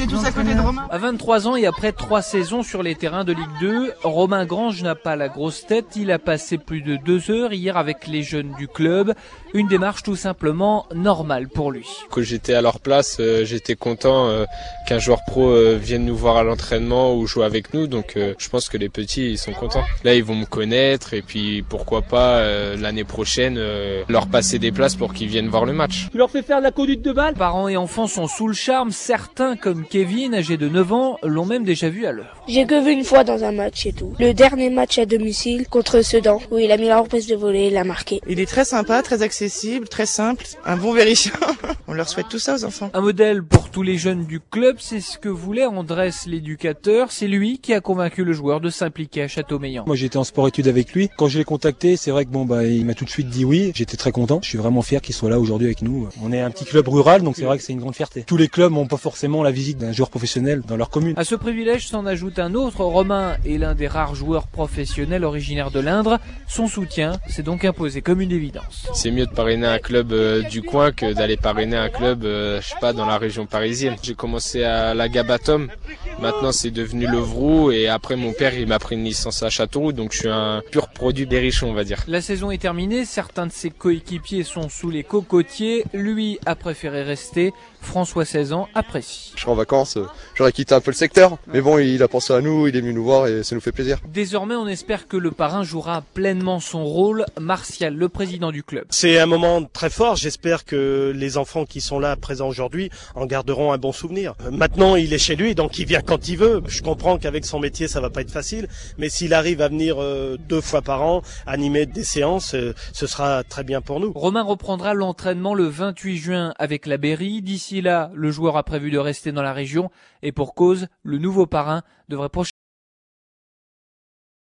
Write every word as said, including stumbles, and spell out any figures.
tous à côté de Romain. À vingt-trois ans et après trois saisons sur les terrains de Ligue deux, Romain Grange n'a pas la grosse tête. Il a passé plus de deux heures hier avec les jeunes du club. Une démarche tout simplement normale pour lui. Quand j'étais à leur place, euh, j'étais content euh, qu'un joueur pro euh, vienne nous voir à l'entraînement ou jouer avec nous. Donc euh, je pense que les petits ils sont contents. Là ils vont me connaître et puis pourquoi pas euh, l'année prochaine euh, leur passer des places pour qu'ils viennent voir le match. Tu leur fais faire de la conduite de balle. Parents et enfants sont sous le charme. Certains comme Kevin, âgé de neuf ans, l'ont même déjà vu à l'œuvre. J'ai que vu une fois dans un match et tout. Le dernier match à domicile contre Sedan où il a mis la reprise de volée et l'a marqué. Il est très sympa, très accessible, très simple, un bon vérifiant. On leur souhaite tout ça aux enfants. Un modèle pour tous les jeunes du club, c'est ce que voulait Andrés l'éducateur. C'est lui qui a convaincu le joueur de s'impliquer à Châteaumeillan. Moi j'étais en sport-études avec lui. Quand je l'ai contacté, c'est vrai que bon bah il m'a tout de suite dit oui. J'étais très content. Je suis vraiment fier qu'il soit là aujourd'hui avec nous. On est un petit club rural, donc c'est vrai que c'est une grande fierté. Tous les clubs n'ont pas forcément la visite d'un joueur professionnel dans leur commune. À ce privilège s'en ajoute un autre. Romain est l'un des rares joueurs professionnels originaires de l'Indre. Son soutien s'est donc imposé comme une évidence. C'est mieux de parrainer un club euh, du coin que d'aller parrainer un club, euh, je sais pas, dans la région parisienne. J'ai commencé à la Gabatom, maintenant c'est devenu le Vrou et après mon père il m'a pris une licence à Châteauroux, donc je suis un pur produit berrichon on va dire. La saison est terminée, certains de ses coéquipiers sont sous les cocotiers, lui a préféré rester. François, seize ans, apprécie. Je serai en vacances, j'aurais quitté un peu le secteur, mais bon, il a pensé à nous, il est venu nous voir et ça nous fait plaisir. Désormais, on espère que le parrain jouera pleinement son rôle. Martial, le président du club. C'est un moment très fort, j'espère que les enfants qui sont là présents aujourd'hui en garderont un bon souvenir. Maintenant, il est chez lui, donc il vient quand il veut. Je comprends qu'avec son métier, ça va pas être facile, mais s'il arrive à venir euh, deux fois par an, animer des séances, euh, ce sera très bien pour nous. Romain reprendra l'entraînement le vingt-huit juin avec la Berry. D'ici là, le joueur a prévu de rester dans la région et pour cause, le nouveau parrain devrait prochainement